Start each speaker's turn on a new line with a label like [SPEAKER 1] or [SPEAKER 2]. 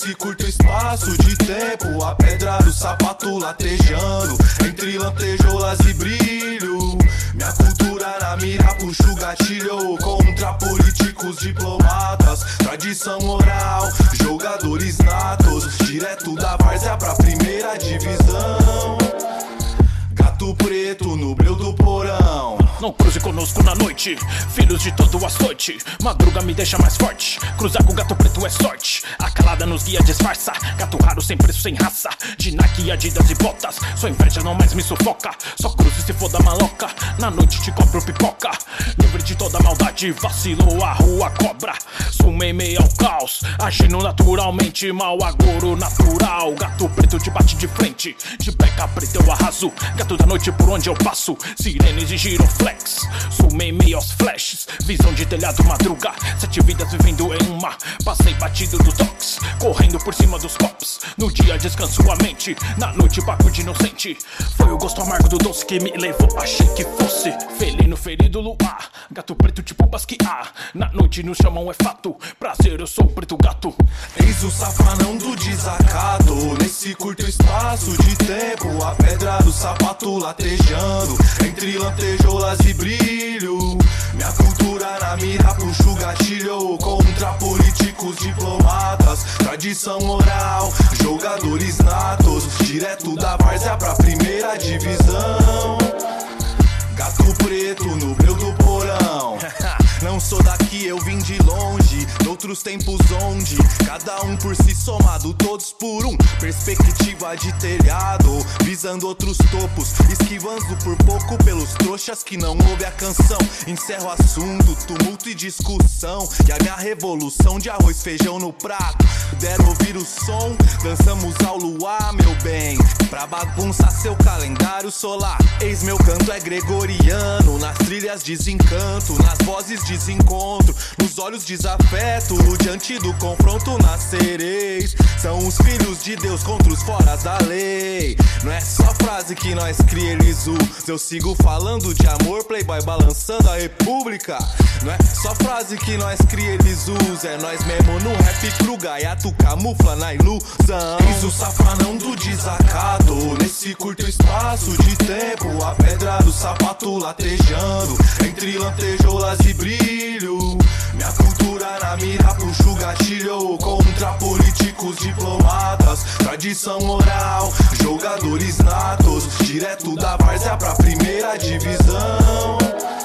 [SPEAKER 1] nesse curto espaço de tempo. A pedra do sapato latejando entre lantejoulas e brilho. Minha cultura na mira, puxo o gatilho contra políticos, diplomatas. Tradição oral, jogadores natos, direto da várzea pra primeira divisão. Gato preto no breu do porão.
[SPEAKER 2] Não cruze conosco na noite, filhos de todo o açoite. Madruga me deixa mais forte, cruzar com gato preto é sorte. A calada nos guia disfarça, gato raro sem preço, sem raça. De Nike, Adidas e botas, sua inveja não mais me sufoca. Só cruze se for da maloca, na noite te compro pipoca. Livre de toda maldade, vacilou a rua cobra. Sumei meio ao caos, agindo naturalmente. Mal agouro natural, gato preto te bate de frente. De peca preta eu arraso, gato da noite por onde eu passo. Sirenes e giroflex, sumei meio aos flashes. Visão de telhado madruga, 7 vidas vivendo em uma. Passei batido do tox, correndo por cima dos copos. No dia descanso a mente, na noite pago de inocente. Foi o gosto amargo do doce que me levou, achei que fosse felino ferido luar. Gato preto tipo basquear, na noite nos chamam é fato. Prazer, eu sou o preto gato.
[SPEAKER 1] Eis o safanão do desacato, nesse curto espaço de tempo. A pedra do sapato latejando entre lantejoulas e brilho. Minha cultura na mira, puxo o gatilho contra políticos, diplomatas. Tradição oral, jogadores natos, direto da várzea pra primeira divisão. Gato preto no breu do porão. Não sou daqui, eu vim de longe, noutros tempos onde cada um por si somado, todos por um. Perspectiva de telhado, visando outros topos, esquivando por pouco pelos trouxas que não ouve a canção. Encerro assunto, tumulto e discussão, e a minha revolução de arroz, feijão no prato. Puderam ouvir o som, dançamos ao luar, meu bem, pra bagunçar seu calendário solar. Eis meu canto é gregoriano, nas trilhas desencanto, nas vozes desencontro, nos olhos desafeto. Diante do confronto nascereis. São os filhos de Deus contra os foras da lei. Não é só frase que nós cria, eles usam. Eu sigo falando de amor, playboy balançando a república. Não é só frase que nós cria, eles usam. É nós mesmo no rap cru, gaiato camufla na ilusão. Eis o safanão do desacato, nesse curto espaço de tempo. A pedra do sapato latejando entre lantejoulas e brilho. Minha cultura na mira, puxo o gatilho contra políticos, diplomatas. Tradição oral, jogadores natos, direto da várzea pra primeira divisão.